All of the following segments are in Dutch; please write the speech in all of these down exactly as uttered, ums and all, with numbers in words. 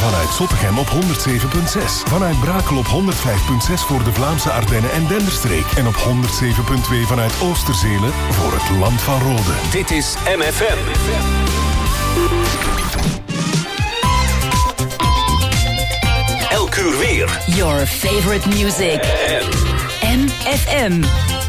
Vanuit Zottegem op honderd zeven komma zes. Vanuit Brakel op honderd vijf komma zes voor de Vlaamse Ardennen en Denderstreek. En op honderd zeven komma twee vanuit Oosterzele voor het Land van Rode. Dit is M F M. Elk uur weer. Your favorite music. M F M.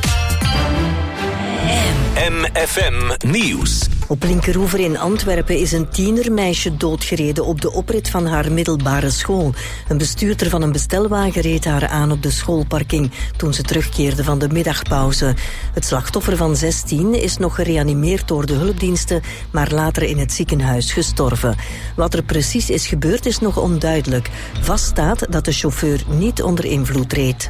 M F M Nieuws. Op Linkeroever in Antwerpen is een tienermeisje doodgereden op de oprit van haar middelbare school. Een bestuurder van een bestelwagen reed haar aan op de schoolparking toen ze terugkeerde van de middagpauze. Het slachtoffer van zestien is nog gereanimeerd door de hulpdiensten, maar later in het ziekenhuis gestorven. Wat er precies is gebeurd is nog onduidelijk. Vaststaat dat de chauffeur niet onder invloed reed.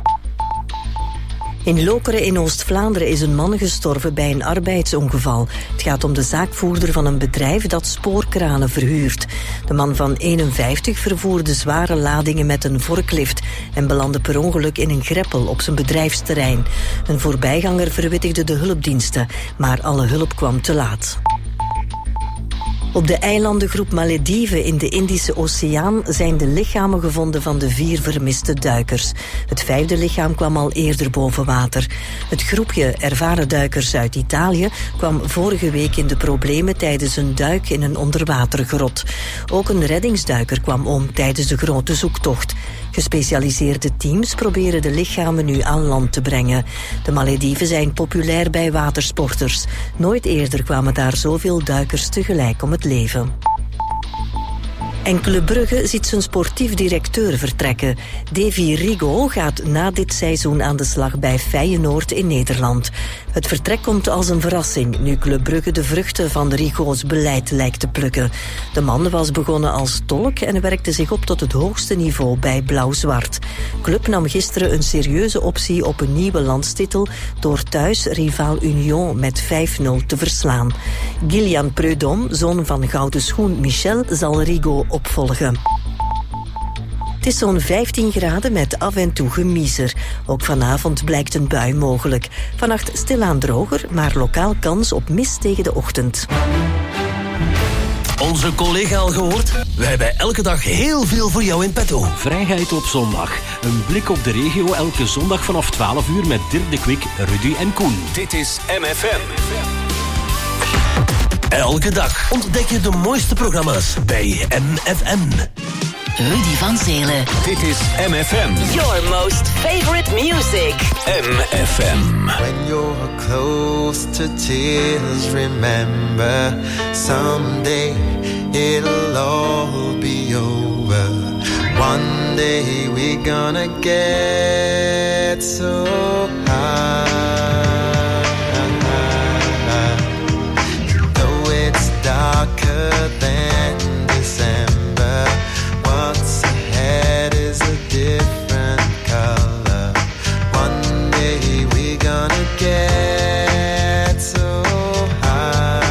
In Lokeren in Oost-Vlaanderen is een man gestorven bij een arbeidsongeval. Het gaat om de zaakvoerder van een bedrijf dat spoorkranen verhuurt. De man van eenenvijftig vervoerde zware ladingen met een vorklift en belandde per ongeluk in een greppel op zijn bedrijfsterrein. Een voorbijganger verwittigde de hulpdiensten, maar alle hulp kwam te laat. Op de eilandengroep Malediven in de Indische Oceaan zijn de lichamen gevonden van de vier vermiste duikers. Het vijfde lichaam kwam al eerder boven water. Het groepje ervaren duikers uit Italië kwam vorige week in de problemen tijdens een duik in een onderwatergrot. Ook een reddingsduiker kwam om tijdens de grote zoektocht. Gespecialiseerde teams proberen de lichamen nu aan land te brengen. De Malediven zijn populair bij watersporters. Nooit eerder kwamen daar zoveel duikers tegelijk om het leven. En Club Brugge ziet zijn sportief directeur vertrekken. Davy Rigo gaat na dit seizoen aan de slag bij Feyenoord in Nederland. Het vertrek komt als een verrassing, nu Club Brugge de vruchten van Rigo's beleid lijkt te plukken. De man was begonnen als tolk en werkte zich op tot het hoogste niveau bij Blauw-Zwart. Club nam gisteren een serieuze optie op een nieuwe landstitel door thuis rivaal Union met vijf nul te verslaan. Gillian Preud'homme, zoon van Gouden Schoen Michel, zal Rigo opvolgen. Het is zo'n vijftien graden met af en toe gemiezer. Ook vanavond blijkt een bui mogelijk. Vannacht stilaan droger, maar lokaal kans op mist tegen de ochtend. Onze collega al gehoord? Wij hebben elke dag heel veel voor jou in petto. Vrijheid op zondag. Een blik op de regio elke zondag vanaf twaalf uur met Dirk de Kwik, Rudy en Koen. Dit is M F M. Elke dag ontdek je de mooiste programma's bij M F M. Rudy van Zelen. Dit is M F M. Your most favorite music. M F M. When you're close to tears, remember someday it'll all be over. One day we're gonna get so high. Though it's darker than December, what's ahead is a different color. One day we're gonna get so high.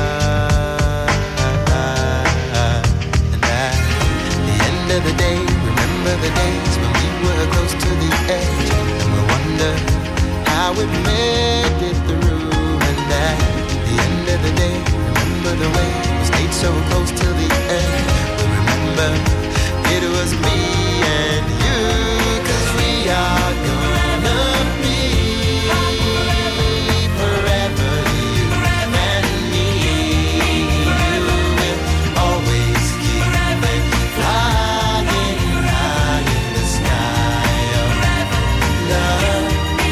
And at the end of the day, remember the days when we were close to the edge, and we wonder how we made it through. And at the end of the day, remember the way we stayed so close till the end. We remember it was me and you, 'cause we are gonna be forever, you and me. You will always keep flying high in the sky of love.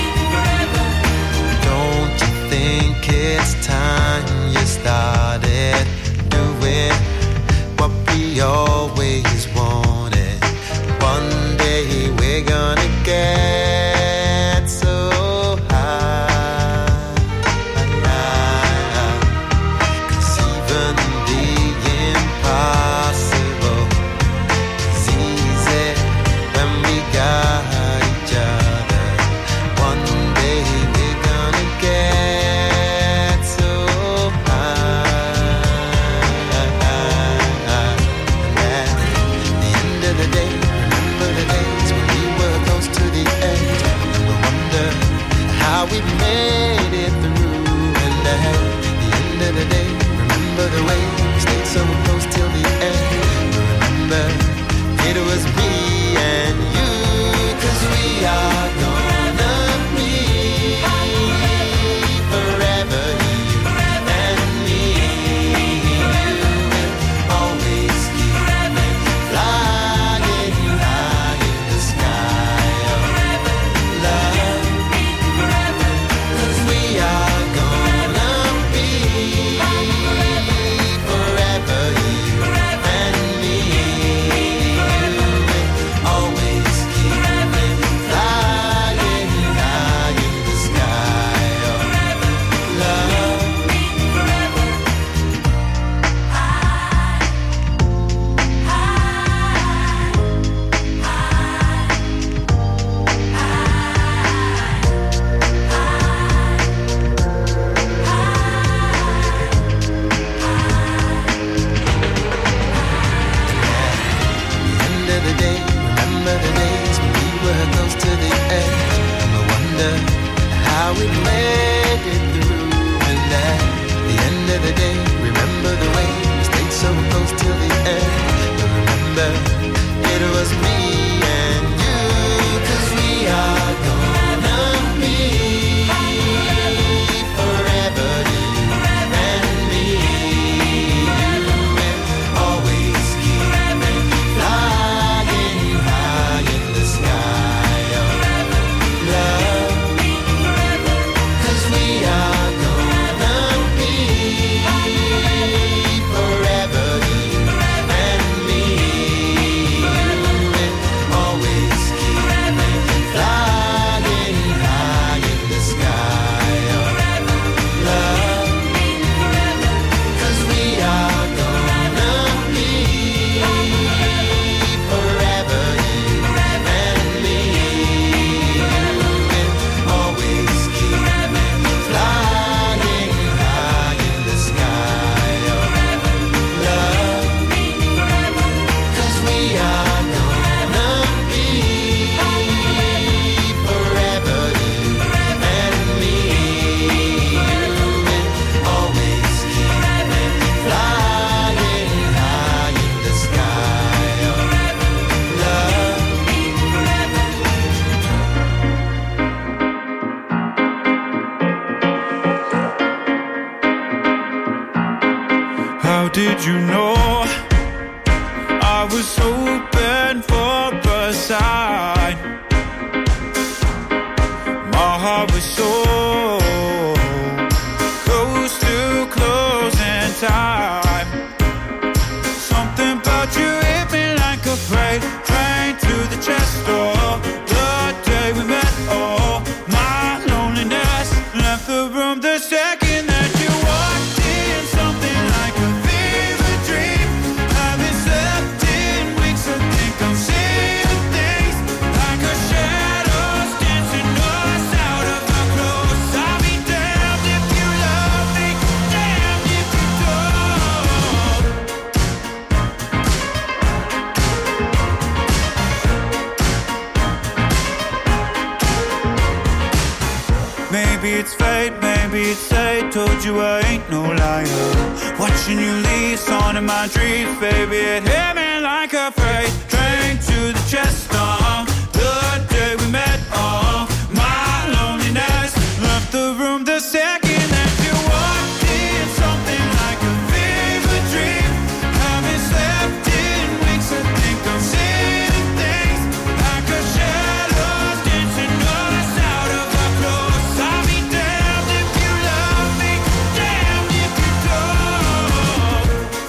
Don't you think it's time you started doing what we always wanted? One day we're gonna get so high. 'Cause even the impossible is easy when we got each other. One day we're gonna get so high. And at I was hoping for a sign. My heart was so close to closing time. Something about you hit me like a freight train to the chest door. The day we met, oh, my loneliness left the room the second that you walked in. Something like a fever dream. Haven't slept in weeks, I think I'm seeing things like a shadows dancing us out of our clothes. I'll be damned if you love me, damned if you don't. Maybe it's fate, maybe it's fate. Told you I ain't no liar. Watching you leave, on in my dreams, baby, it hit me like a freight train to the chest. Uh, the day we met, uh, my loneliness left the room the second that you walked in. Something like a fever dream. Haven't slept in weeks, I think I'm seeing things like a shadows dancing us out of our clothes. I'll be damned if you love me, damned if you don't.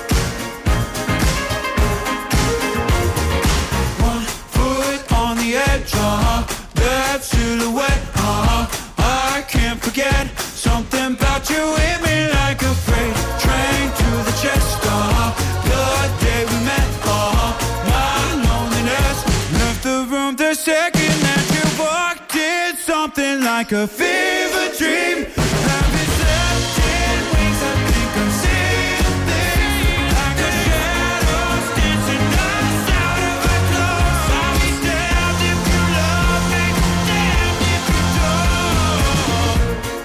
One foot on the edge, uh-huh, that silhouette, uh-huh, I can't forget. Something about you hit me like a freight train to the chest, uh-huh, the day we met, uh-huh, my loneliness left the room the second that you walked in. Something like a fever dream. Haven't slept in weeks, I think I'm seeing things like a shadows dancing us out of our clothes. I'll be damned if you love me, damned if you don't.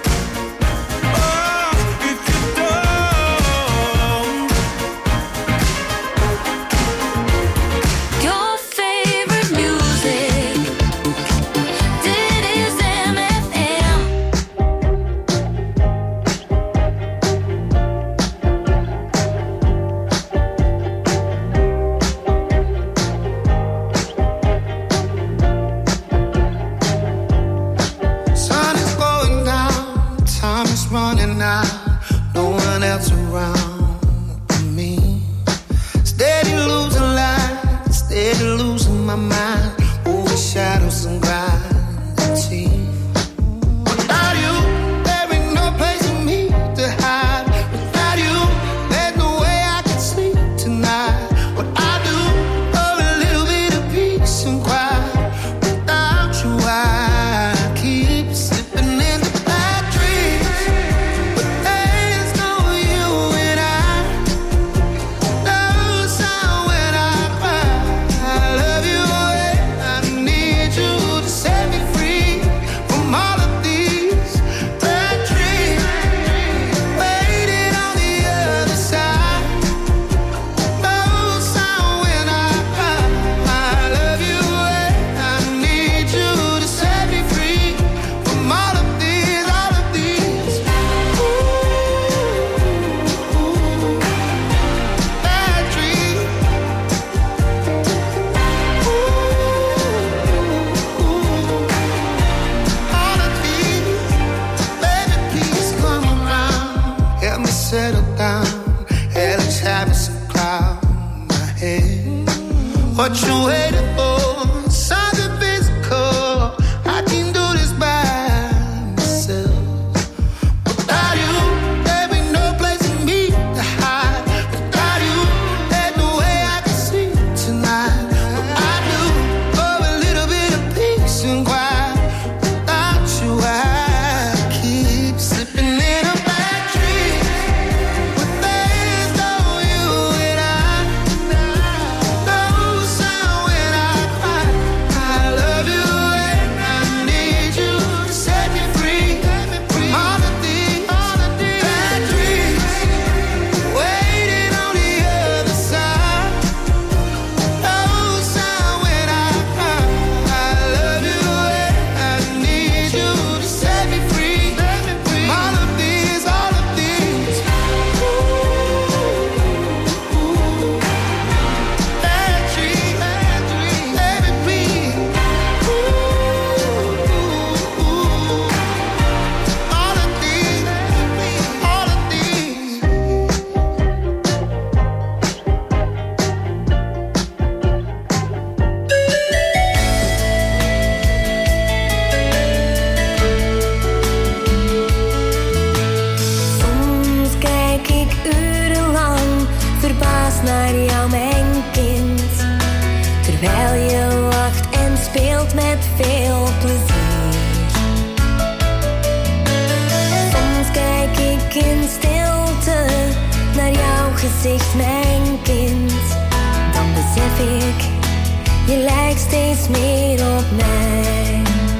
Oh, if you don't. Your favorite music. Dit is M F M. Sun is going down, time is running out, no one else around but me. Steady losing light, steady losing my mind, over shadows and gravity. Without you, there ain't no place for me to hide. Without you, there's no way I can sleep tonight. What I do for a little bit of peace and quiet. Without you, I keep slipping into bad dreams. But there's no you and I. No sound when I cry. I love you and I need you to set me free from all of these bad dreams. Waiting on the other side. No sound when I cry. I love you and I need you to set me free from all of these, all of these. Ooh, bad dreams. Ooh, all of these. Baby, please come around. Help me settle down. Hell is having some cloud in my head. What you waiting for? Something physical. I can do this by myself. Without you, there ain't no place for me to hide. Without you, there's no way I can sleep tonight. What I do for a little bit of peace and quiet. Without you, I keep slipping in a bad dream. But there's no you and I. No sound when I uitzicht, mijn kind. Dan besef ik, je lijkt steeds meer op mij.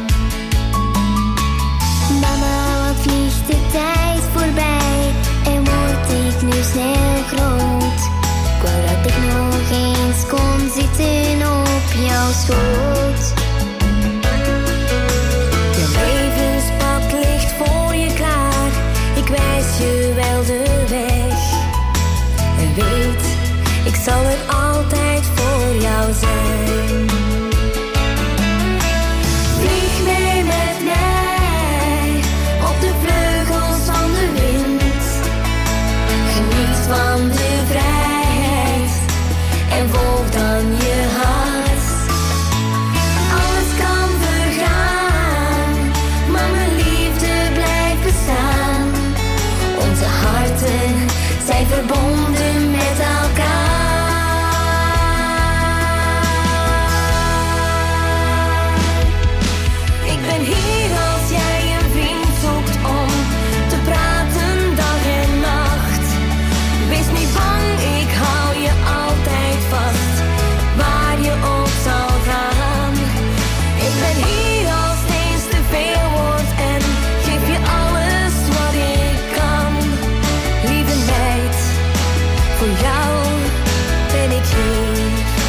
Mama, wat vliegt de tijd voorbij en word ik nu snel groot. Ik wou dat ik nog eens kon zitten op jouw schoot. Je levenspad ligt voor je klaar, ik wijs je wel de weg. En weet, ik zal er altijd voor jou zijn. Vlieg mee met mij op de vleugels van de wind. Geniet van de vrijheid en volg dan je hart. Alles kan vergaan, maar mijn liefde blijft bestaan. Onze harten zijn verbonden met elkaar. Ik ben hier als jij een vriend zoekt om te praten dag en nacht. Wees niet bang, ik hou je altijd vast, waar je ook zal gaan. Ik ben hier als het eens te veel wordt en geef je alles wat ik kan. Lieve meid, voor jou ben ik hier.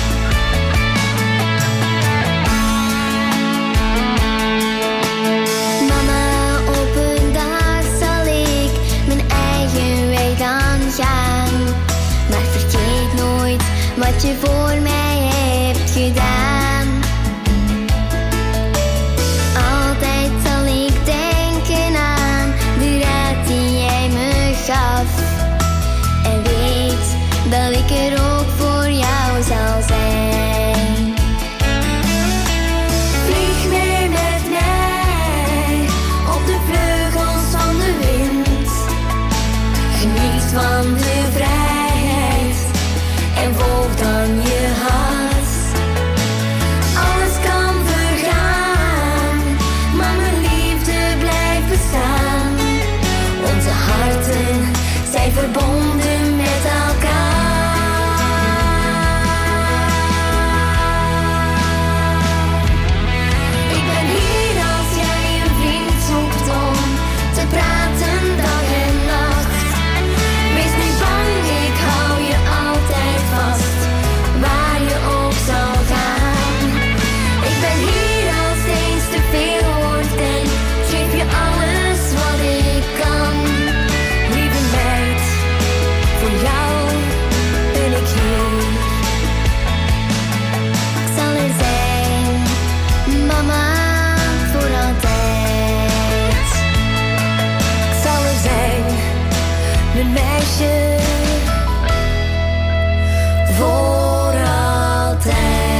Mama, op een dag zal ik mijn eigen weg dan gaan. Maar vergeet nooit wat je voor mij hebt gedaan. Altijd zal ik denken aan de raad die jij me gaf. En weet dat ik er ook voor jou zal zijn. Vlieg mee met mij op de vleugels van de wind. Geniet van de vrijheid en volg dan je hart. Alles kan vergaan, maar mijn liefde blijft bestaan. Onze harten zijn verbonden met elkaar. Ik ben hier als jij een vriend zoekt om te praten dag en nacht. Wees niet bang, ik hou je altijd vast, waar je ook zal gaan. Ik ben hier als het eens te veel wordt en geef je alles wat ik kan. Lieve meid, voor jou ben ik hier. Ik zal er zijn, mama, voor altijd. Ik zal er zijn, mijn meisje, voor altijd.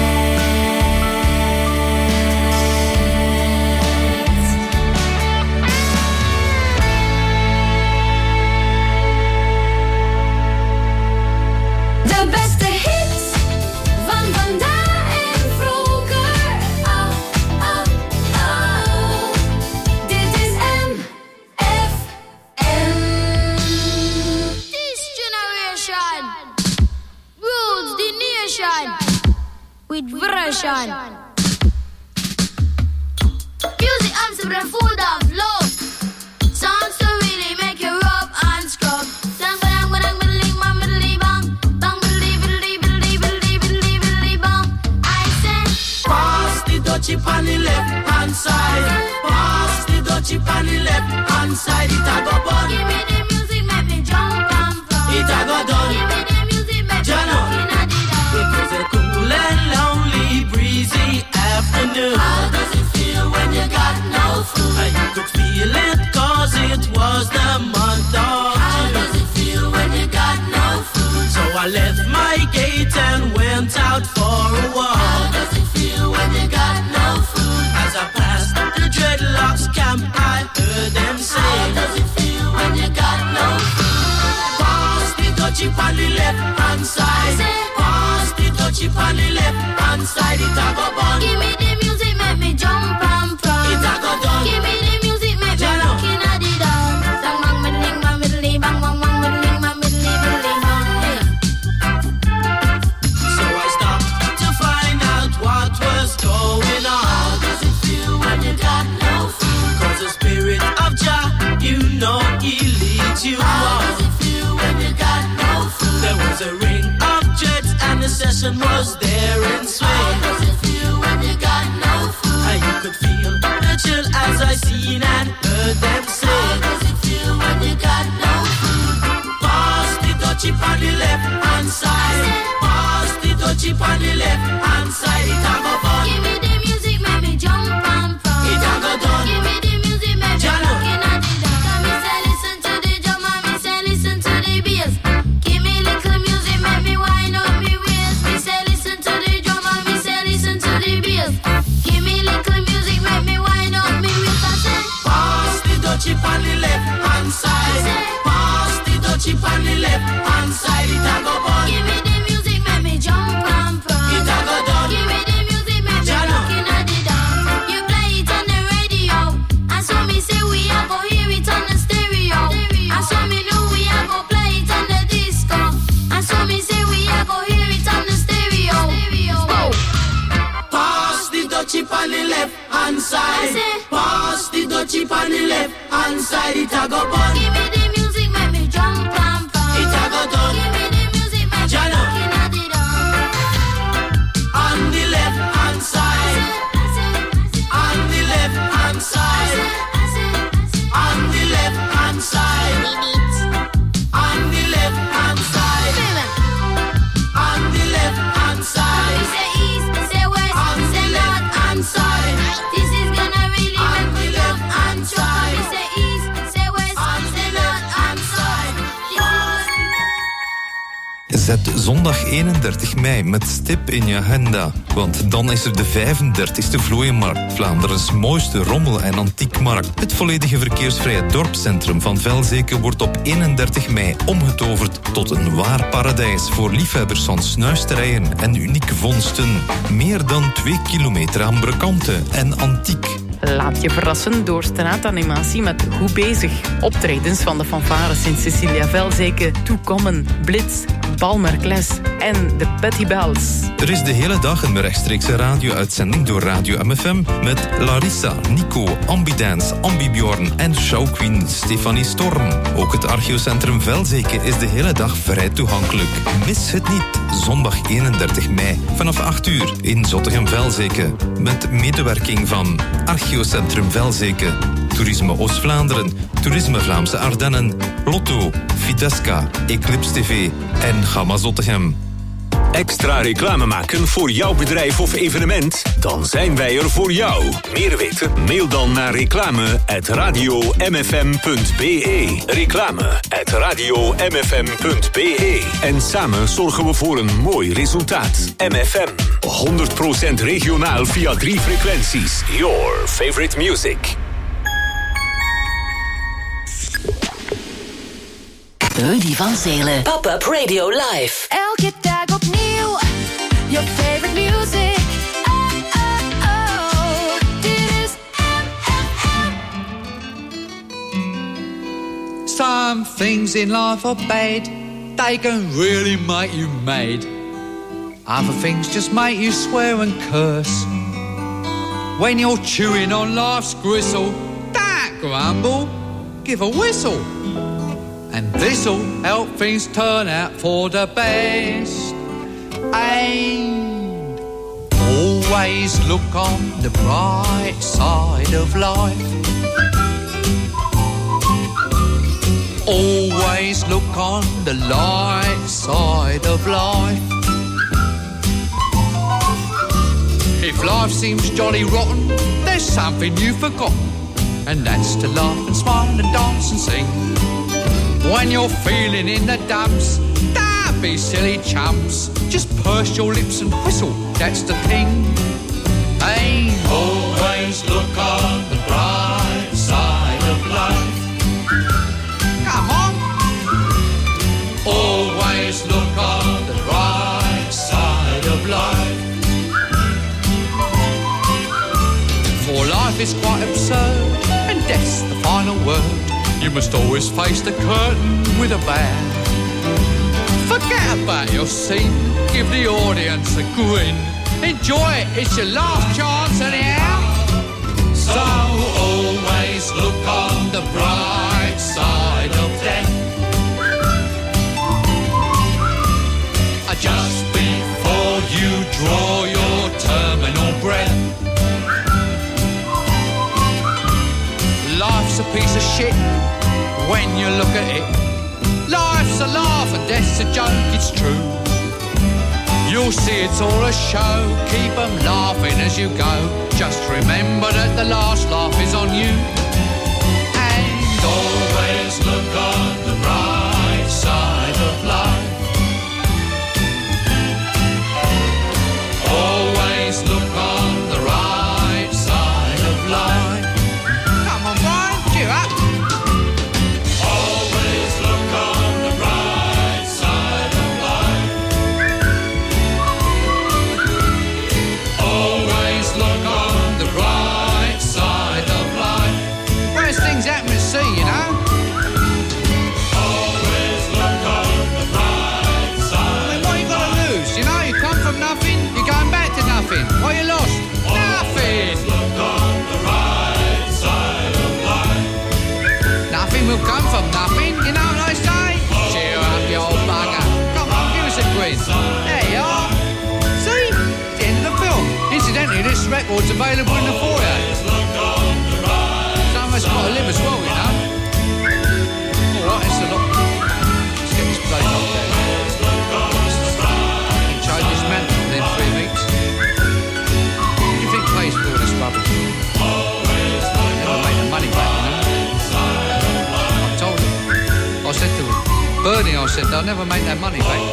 De beste hits van vandaag en vroeger. Oh, oh, oh. Dit is M F M. This generation rules the nation with version. Music Amsterdam full of love. Songs to really make you rub and scrub. Dang, dang, dang, dang, bang, bang, bang, bang, bang, bang, bang. I say, Pass the dutchie on the left hand side. Pass the dutchie on the left hand side. It a go bun. give me the music, make me jump and from. It a go done. Give me the music, make me Jano. walk in the dark. It was a cool and lonely, breezy afternoon. How does it feel when you got no food? I could feel it cause it was the month of How June. does it feel when you got no food? So I left my gate and went out for a How walk. does it feel when you got no food? As I passed the dreadlocks camp, I heard them How say, does it feel when you got no food? pass the dutchie on the left hand side. Pass the dutchie on the left hand side. It a go bun. Give me the music, make me jump and prance. It a go done. Give me the music, make me Jano. rock in the dance. Bang bang, middling, bang, middling, bang bang, bang, middling, bang, middling, middling, bang. passion was there in swing. How does it feel when you got no food? And you could feel the chill as I seen and heard them say. How does it feel when you got no food? Pass the dutchie on the left hand side. Pass the dutchie on the left hand side. It a go fun. Give me the music, make me jump and pump. It a go done. Give me the music, make me Jalo. rockin' at the dance. Come me say listen to the drum and me say listen to the bass. Give me little music, make me wind up me waist. Me say listen to the drum and me say listen to the bass. Give me little music, make me wind up me waist. I say pass the dutchie on the left hand side. Pass the dutchie on the left hand side. It a go fun. give me the music, make me jump and pump. It a go done. Give me the music, make me Jalo. rockin' at the dance. You play it on the radio, and so me say we a go hear it on the stereo. And so me know we a go play it on the disco. And so me say we a go hear it on the stereo. Whoa. Pass the dutchie on the left hand side. I say, pass the dutchie on the left hand side. It a go fun. give me the music, make me jump and pump. It a go done. Give me the music, make me Jalo. rockin' at the dance. On the left hand side. On the left hand side. On the left hand side. On the left hand side. On the left hand side. Say east, say west, On the say left north. hand side. This is gonna really On make me the jump left and hand jump. side. Say east, say west, On the say left north hand and side. Zet zondag eenendertig mei met stip in je agenda. Want dan is er de vijfendertigste Vlooienmarkt, Vlaanderens mooiste rommel- en antiekmarkt. Het volledige verkeersvrije dorpscentrum van Velzeke wordt op eenendertig mei omgetoverd tot een waar paradijs voor liefhebbers van snuisterijen en unieke vondsten. Meer dan twee kilometer aan brokanten en antiek. Laat je verrassen door straatanimatie met Goed Bezig. Optredens van de fanfares in Cecilia Velzeke, Toekommen, Blitz, Balmerkles en de Petty Bells. Er is de hele dag een rechtstreekse radio-uitzending door Radio M F M met Larissa, Nico, Ambidance, Ambibjorn en showqueen Stefanie Storm. Ook het archeocentrum Velzeke is de hele dag vrij toegankelijk. Mis het niet, zondag eenendertig mei vanaf acht uur in Zottegem-Velzeke. Met medewerking van Archeocentrum Velzeke, Toerisme Oost-Vlaanderen, Toerisme Vlaamse Ardennen, Lotto, Fidesca, Eclipse T V en Gamma Zottegem. Extra reclame maken voor jouw bedrijf of evenement? Dan zijn wij er voor jou. Meer weten? Mail dan naar reclame at radio m f m punt b e. Reclame at radio m f m punt b e. En samen zorgen we voor een mooi resultaat. M F M. honderd procent regionaal via drie frequenties. Your favorite music. Rudy van Zelen. Pop-up Radio Live. Elke dag opnieuw, your favorite music. Oh, oh, oh, dit is M F M. Some things in life are bad, they can really make you mad. Other things just make you swear and curse. When you're chewing on life's gristle, don't grumble, give a whistle. And this'll help things turn out for the best. And always look on the bright side of life. Always look on the light side of life. If life seems jolly rotten, there's something you've forgotten, and that's to laugh and smile and dance and sing. When you're feeling in the dumps, don't be silly chumps. Just purse your lips and whistle, that's the thing. Hey, always look on the bright side of life. Come on. Always look on the bright side of life. For life is quite absurd, and death's the final word. You must always face the curtain with a bow. Forget about your scene, give the audience a grin. Enjoy it, it's your last chance anyhow. So always look on the bright side of death. Just before draw your terminal breath. Life's a piece of shit when you look at it. Life's a laugh and death's a joke, it's true. You'll see it's all a show, keep them laughing as you go. Just remember that the last laugh is on you. And always look on the bright side of life. Always look on the right side of life. Come on, Brian, cheer up. Always look on the bright side of life. Always look on the bright side of life. Worst things happen at sea, you know. Always look on the bright side. I mean, what you got to lose? You know, you come from nothing, you're going back to nothing. What you lost? Nothing. Look on the right side of life. Nothing will come from nothing, you know what I say? Cheer up, you old bugger. Come on, give us a quiz. There you are. See? It's the end of the film. Incidentally, this record's available in the foyer. Some of us got to live as well, you know. All right, it's a lot. Let's get this bloody knocked down. You change this man within three weeks. What do you think pays for all this rubbish? Never made the money back, you know. I told him. I said to him, Bernie, I said, they'll never make that money back.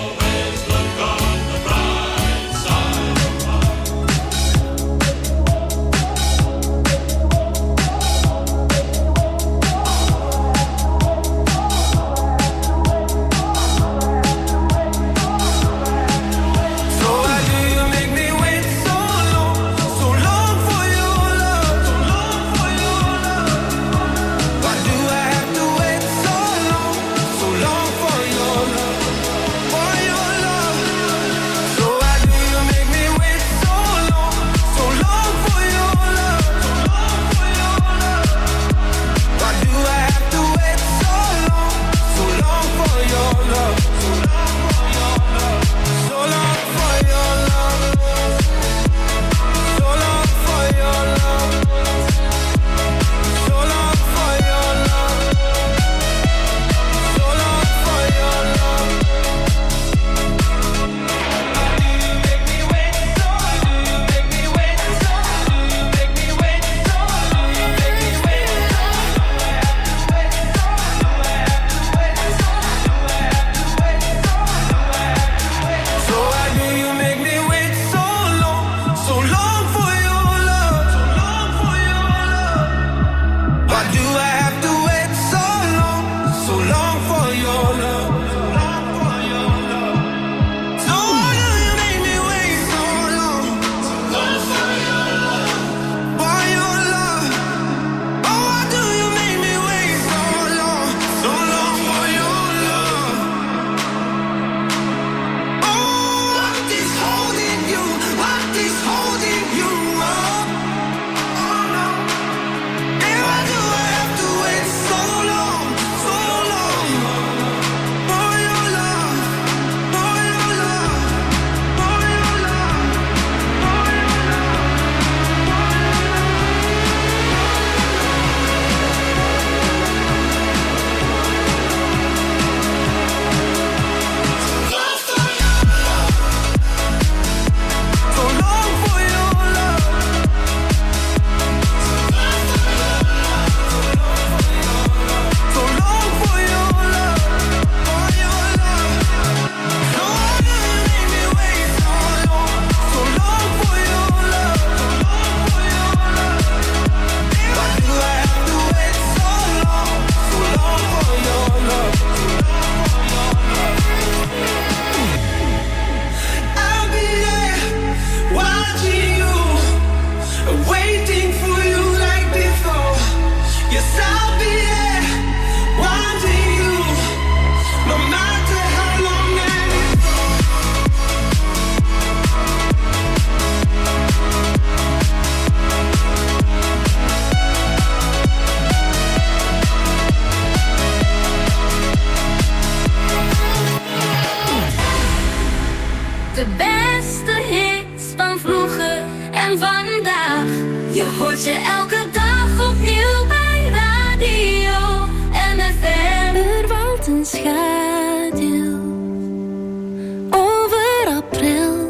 Why van vandaag. Je hoort ze elke dag opnieuw bij Radio M F M. Er valt een schaduw over april.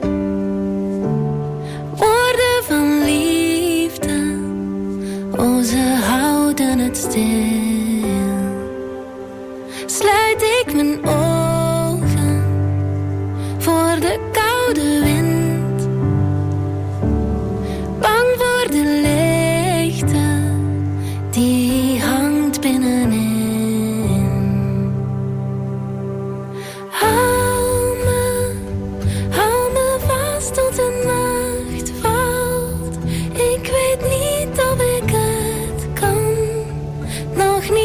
Woorden van liefde, oh ze houden het stil. Sluit ik mijn ogen voor de koude wind, bang voor de leegte die hangt binnenin. Hou me, hou me vast tot de nacht valt. Ik weet niet of ik het kan, nog niet.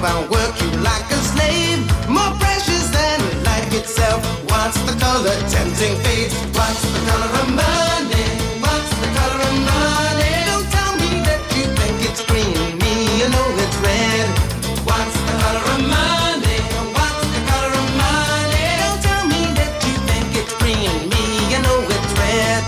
I'll work you like a slave, more precious than life itself. What's the color? Tempting fate. What's the color of money? What's the color of money? Don't tell me that you think it's green. Me, you know it's red. What's the color of money? What's the color of money? Don't tell me that you think it's green. Me, you know it's red.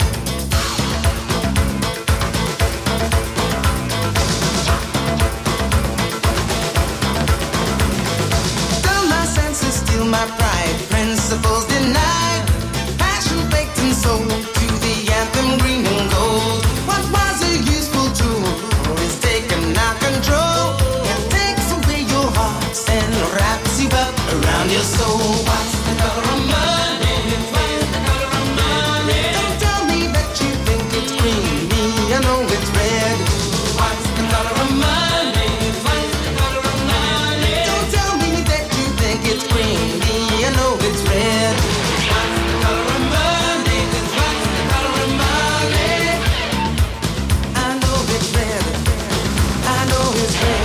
Dull my senses, steal my pride. Principles denied. Passion baked and sold to the anthem green and gold. What was a useful tool is taken out control. It takes away your hearts and wraps you up around your soul. What's the color of money? What's the color of money? Don't tell me that you think it's green. Me, I know it's red. What's the color of money? What's the color of money? Don't tell me that you think it's green. Me, I know it's red. What's the color of money? What's the color of money? I know it's red. I know it's red.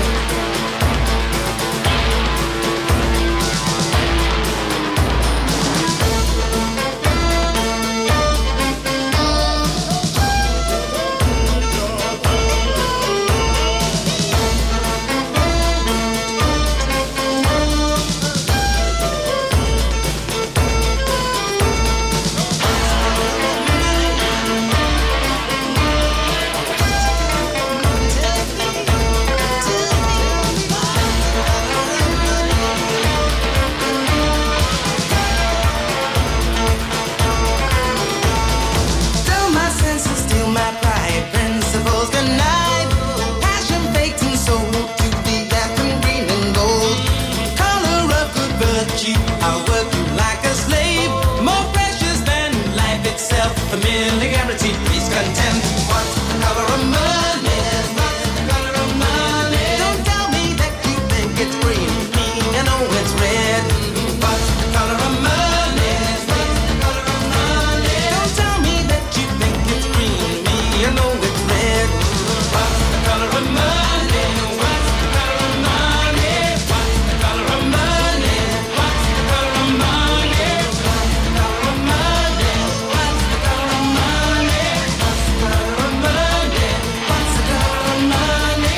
Still my senses, steal my pride. Principles denied. Passion baked and sold to the anthem green and gold. Color of good virtue, I'll work you like a slave. More precious than life itself. Familiarity, peace, content. What's the color of money? What's the color of money? Don't tell me that you think it's green. Me, I know it's red. What's the color of money? What's the color of money? Don't tell me that you think it's green. Me, I know it's red. What's the color of money? What's the color of money? What's the color of money? What's the color of money? What's the color of money? What's the color of money? What's the color of money? What's the color of money?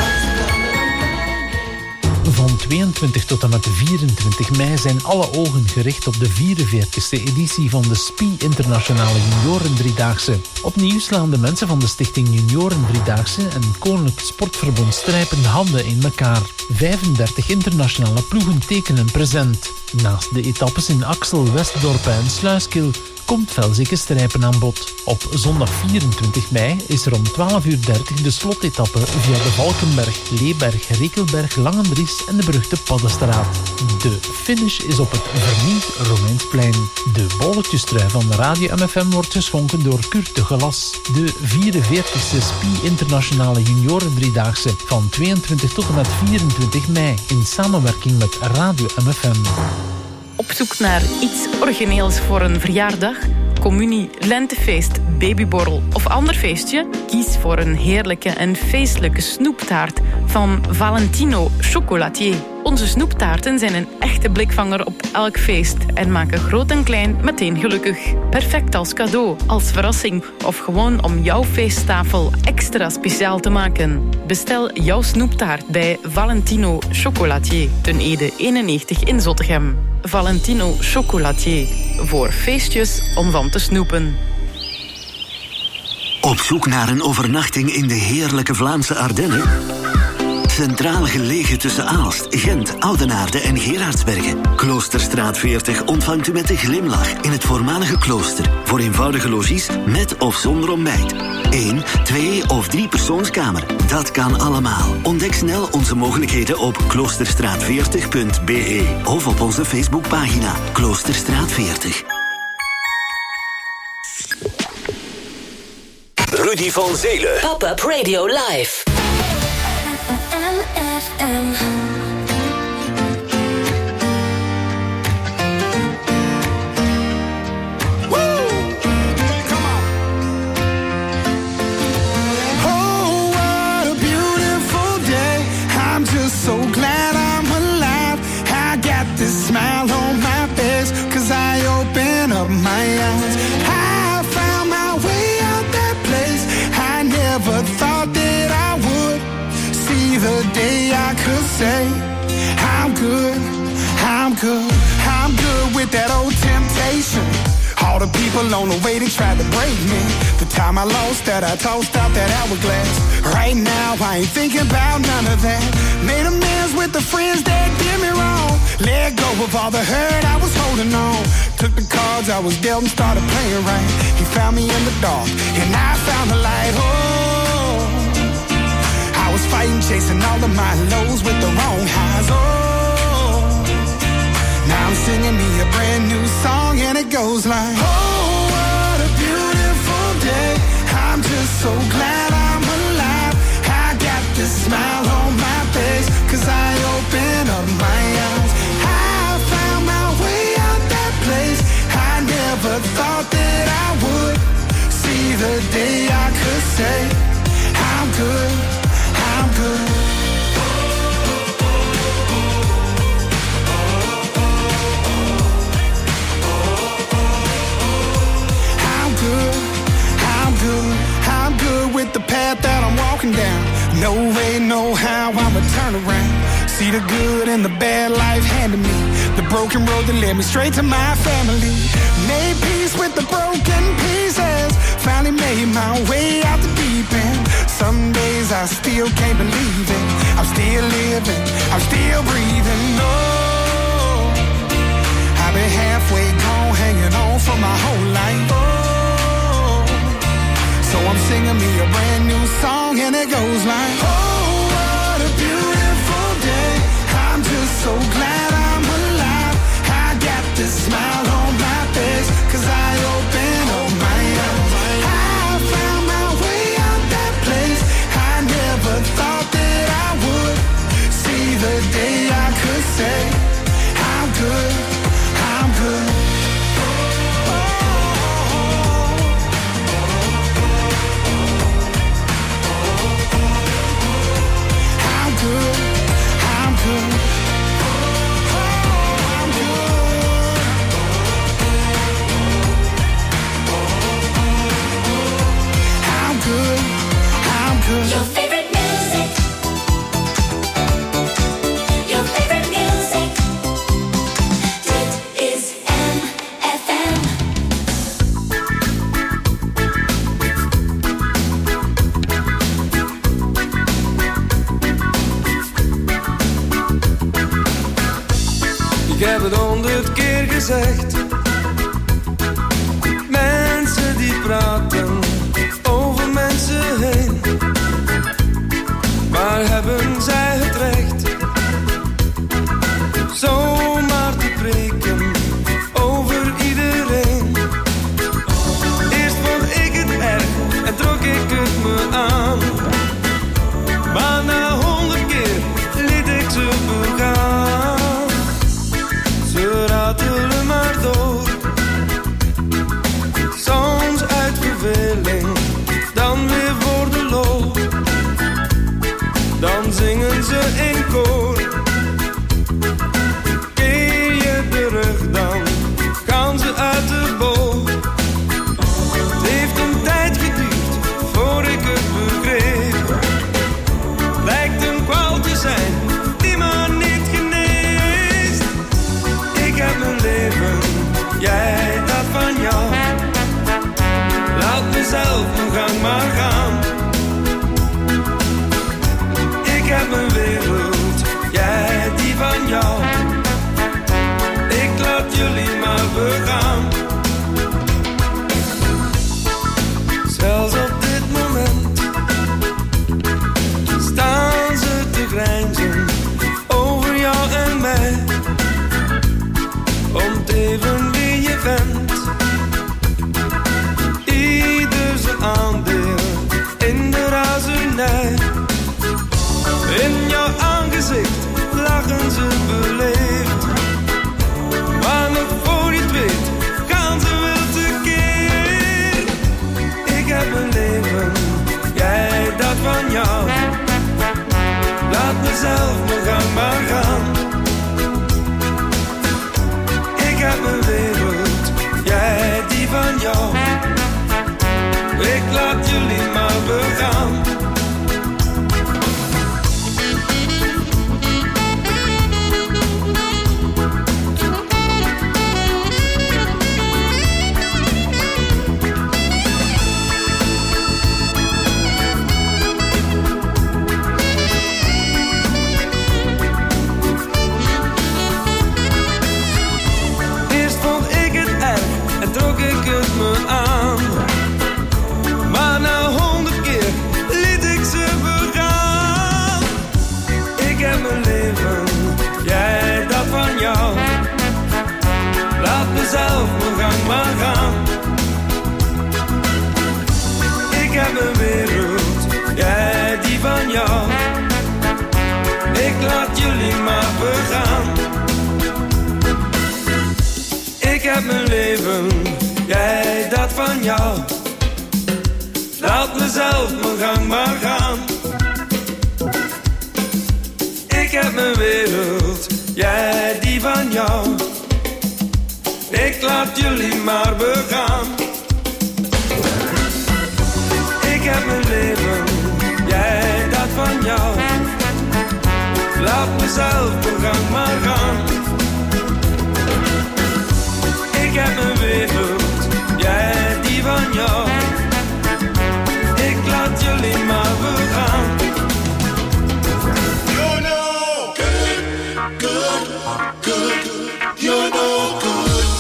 Van tweeëntwintig tot en met vierentwintig mei zijn alle ogen gericht op de vierenveertigste editie van de S P I Internationale Junioren Driedaagse. Opnieuw slaan de mensen van de Stichting Junioren Driedaagse en Koninklijk Sportverbond strijpen handen in elkaar. vijfendertig internationale ploegen tekenen present. Naast de etappes in Axel, Westdorp en Sluiskil komt Velzeke strijpen aan bod. Op zondag vierentwintig mei is er om twaalf uur dertig de slotetappe via de Valkenberg, Leeberg, Rekelberg, Langendries en de beruchte Paddenstraat. De finish is op het vernieuwd Romeinsplein. De bolletjestrui van de Radio M F M wordt geschonken door Kurt de Gelas. De vierenveertigste S P I Internationale Junioren Driedaagse van tweeëntwintig tot en met vierentwintig mei in samenwerking met Radio M F M. Op zoek naar iets origineels voor een verjaardag, communie, lentefeest, babyborrel of ander feestje? Kies voor een heerlijke en feestelijke snoeptaart van Valentino Chocolatier. Onze snoeptaarten zijn een echte blikvanger op elk feest en maken groot en klein meteen gelukkig. Perfect als cadeau, als verrassing of gewoon om jouw feesttafel extra speciaal te maken. Bestel jouw snoeptaart bij Valentino Chocolatier, ten Ede eenennegentig in Zottegem. Valentino Chocolatier, voor feestjes om van te snoepen. Op zoek naar een overnachting in de heerlijke Vlaamse Ardennen? Centraal gelegen tussen Aalst, Gent, Oudenaarde en Gerardsbergen. Kloosterstraat veertig ontvangt u met een glimlach in het voormalige klooster. Voor eenvoudige logies met of zonder ontbijt. Eén, twee of drie persoonskamer. Dat kan allemaal. Ontdek snel onze mogelijkheden op kloosterstraat veertig punt b e of op onze Facebookpagina Kloosterstraat veertig. Rudy van Zelen. Pop-up Radio Live. M F M. So glad I'm never thought that I would see the day I could say I'm good, I'm good, I'm good with that old temptation. All the people on the way that tried to break me. The time I lost that, I tossed out that hourglass. Right now, I ain't thinking about none of that. Made amends with the friends that did me wrong. Let go of all the hurt I was holding on. Took the cards I was dealt and started playing right. He found me in the dark, and I found the light. Oh, I was fighting, chasing all of my lows with the wrong highs. Oh, now I'm singing me a brand new song, and it goes like, oh, what a beautiful day. I'm just so glad I'm alive. I got this smile on my face, 'cause I opened up my eyes. I found my way out that place. I never thought that I would see the day I could say I'm good, I'm good. I'm good with the path that I'm walking down. No way, no how, I'ma turn around. See the good and the bad life handed me. The broken road that led me straight to my family. Made peace with the broken pieces. Finally made my way out the deep end. Some days I still can't believe it. I'm still living, I'm still breathing. Oh, I've been halfway gone, hanging on for my whole life. Oh, so I'm singing me a brand new song, and it goes like, oh, what a beautiful day. I'm just so glad I'm alive. I got this smile on my face, 'cause I opened up my eyes. I found my way out that place. I never thought that I would see the day I could say I'm good, I'm good. Your favorite music. Your favorite music. Dit is M F M. Ik heb het honderd keer gezegd. Mensen die praten over mensen heen. Maar hebben zij het recht zomaar te preken over iedereen? Eerst vond ik het erg en trok ik het me aan. Maar na honderd keer liet ik ze begaan. Ze ratelen maar door. Soms uit verveling, dan weer voor de lol. Dan zingen ze in koor. Keer je de rug, dan gaan ze uit de bol. Het heeft een tijd geduurd voor ik het begreep. Lijkt een kwaal te zijn die maar niet geneest. Ik heb mijn leven, jij dat van jou. Laat mezelf mijn gang maar gaan. Ik heb mijn wereld, jij die van jou. Ik laat jullie maar begaan. Zelfs op dit moment staan ze te grijnzen over jou en mij. Om te even wie je bent. Ieder zijn aandeel in de razernij. In jouw aangezicht lachen ze beleefd. Maar nog voor je het weet, gaan ze wel tekeer. Ik heb een leven, jij dat van jou. Laat mezelf mijn gang maar gaan. Ik heb een wereld, jij die van jou. Ik laat jullie maar maar we gaan. Trok ik het me aan, maar na honderd keer liet ik ze begaan. Ik heb mijn leven, jij dat van jou. Laat mezelf mijn gang maar gaan. Ik heb mijn wereld, jij die van jou. Ik laat jullie maar begaan. Ik heb mijn leven, jij dat van jou. Laat mezelf mijn gang maar gaan. Ik heb mijn wereld, jij die van jou. Ik laat jullie maar begaan. Ik heb mijn leven, jij dat van jou. Laat mezelf mijn gang maar gaan. Ik heb mijn wereld, jij die van jou. Ik laat jullie maar begaan. You're no good, good, good. You're no good.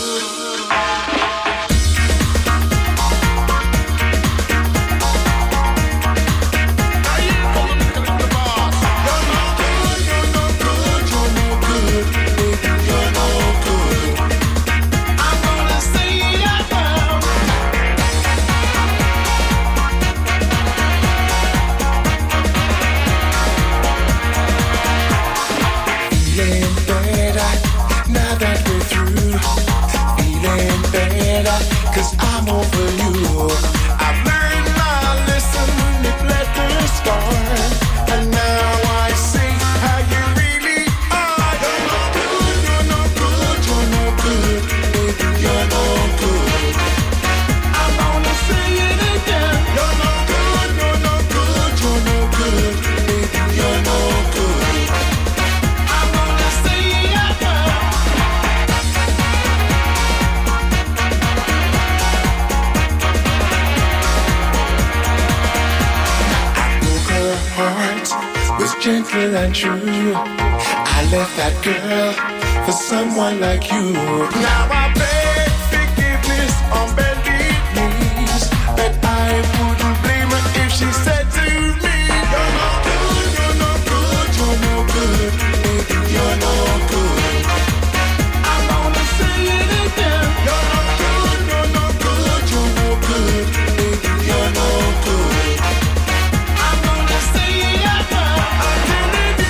Cause I'm over you. I've learned my lesson when it let the start. And now I see how you really are. You're no good, you're no good, you're no good, baby, you're no good. I'm gonna say it again. You're no good, you're no good, you're no good, baby, you're no good. I'm gonna say it again. Heart was gentle and true. I left that girl for someone like you. Now I beg forgiveness on bended knees, but I wouldn't blame her if she said to me, you're no good, you're no good, you're no good, baby, you're no good. I'm gonna say it again. You're no good, you're no good, you're no good, baby, you're no good.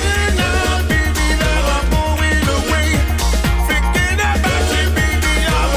Forget about you, baby.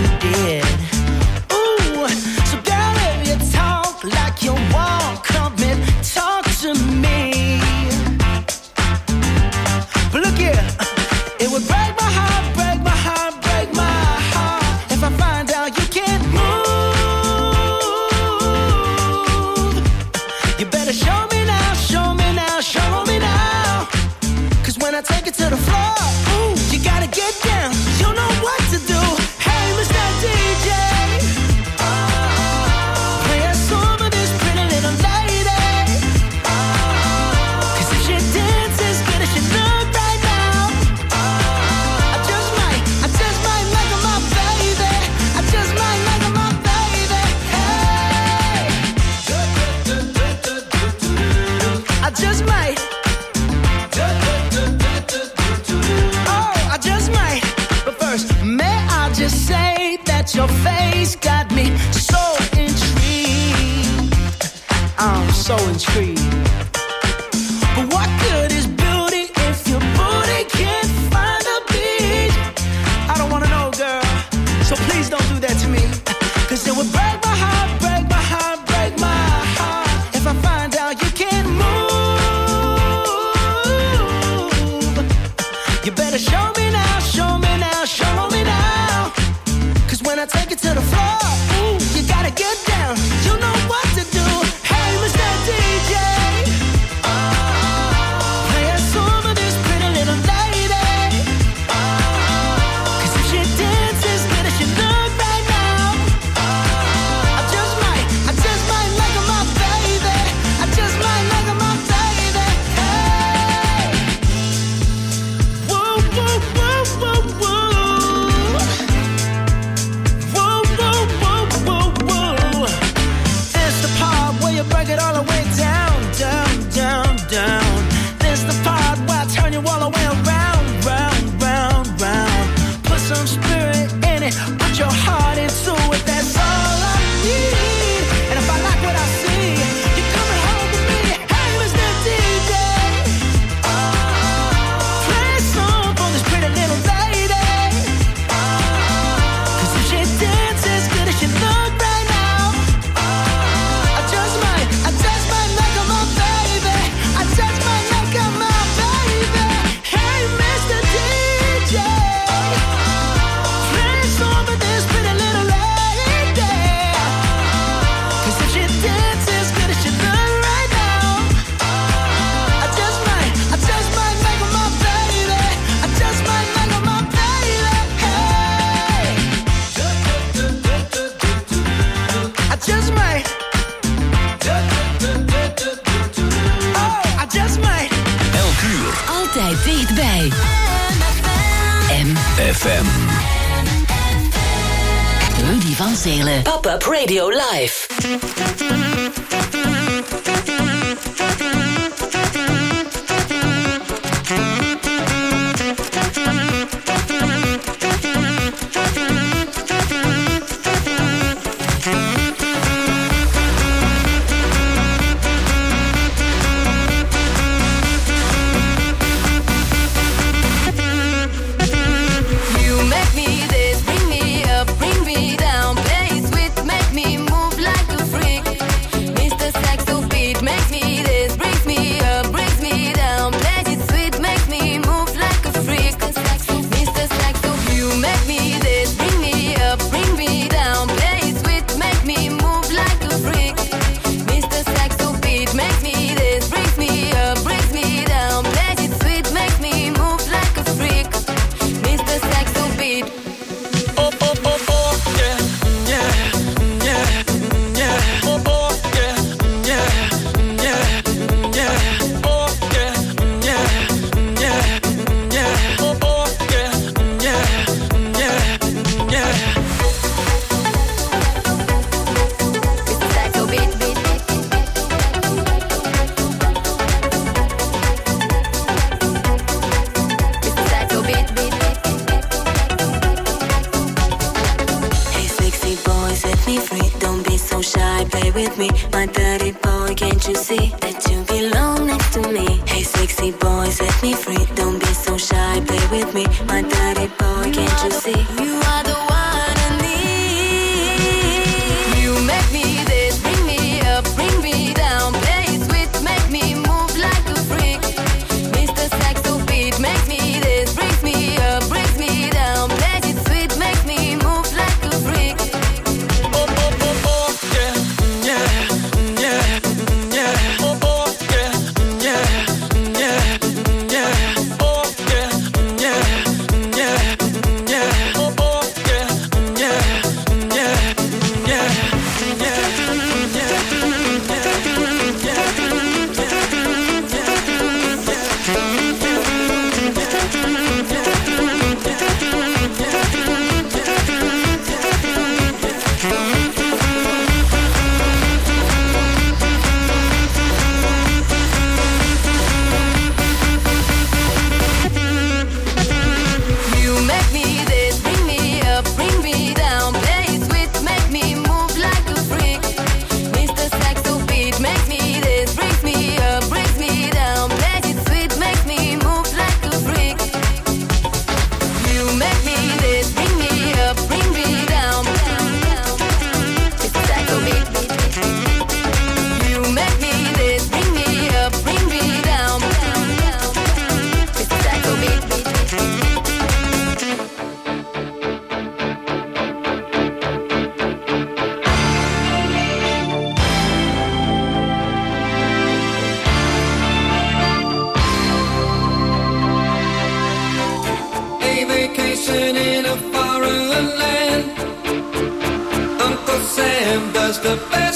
did. Ooh, so girl, if you talk like you walk, come and talk to me. But look here, it would break my heart, break my heart, break my heart if I find out you can't move. You better show me now, show me now, show me now. Cause when I take it to the floor, ooh, you gotta get down. You know what to do. Hey, Mister D J, play a song for this pretty little lady. Cause if she dances good as she look right now, I just might, I just might make her my baby. I just might make her my baby. Hey, I just might. Oh, I just might. But first, may I just say that your face got me so intrigued. I'm so intrigued. But what good is beauty if your booty can't find a beat? I don't wanna know, girl, so please don't do that to me. Cause it would break my heart, break my heart, break my heart if I find out you can't move. You better show me now, show me now, show me now. Cause when I take it to the floor, ooh, you gotta get down. You know what to do. Hey, Mister D J, play a song for this pretty little lady. Cause if she dances good as she look right now, I just might, I just might make her my baby. I just might make her my baby. Hey, whoa, whoa, whoa, whoa, whoa. Whoa, whoa, whoa, whoa, whoa. This the part where you break it all the way down, down, down, down. This the part where I turn you all the way around, round, round, round. Put some spirit in it, put your heart into it. That's all I need. And if I like what I see, you're coming home with me. Hey, Mister D J, play a song for this pretty little lady. Cause if she dances good as she look right now, I just might, I just might make her my baby. I just might make her my baby. Hey, Mister D J, play a song for this pretty little lady. Cause if she dances good as she look right now, I just might, I just might make her my baby. I just might make her my baby. Hey, I just might. Oh, I just might. Elk uur. Altijd dichtbij. M F M. Rudy van Zelen. Pop-up Radio Live. You make me this, bring me up, bring me down. Play sweet, make me move like a freak. Mister Saxo beat makes me this, brings me up, brings me down. Play it sweet, makes me move like a freak. Mister Saxo, you make me this, bring me up, bring me down. Play sweet, make me move like a freak. Mister Saxo beat makes me this, brings me up, brings me down. Play it sweet, makes me move like a freak. Mister Saxo beat. Oh, oh, oh, oh, yeah, yeah, yeah, yeah. Oh, oh, yeah, yeah, yeah, yeah. Oh, yeah, yeah, yeah, yeah. Oh, oh, yeah, yeah, yeah, yeah. Mister Saxo beat, beat, beat, beat, beat. Mister Saxo beat, beat, beat, beat, beat. Hey, sexy boy, set me free. Don't be so shy, play with me. My dirty boy, can't you see that you belong next to me? Hey, sexy boy, set me free. Don't be so shy, play with me. My dirty boy, can't you see? You are the one I need. hem des te beter.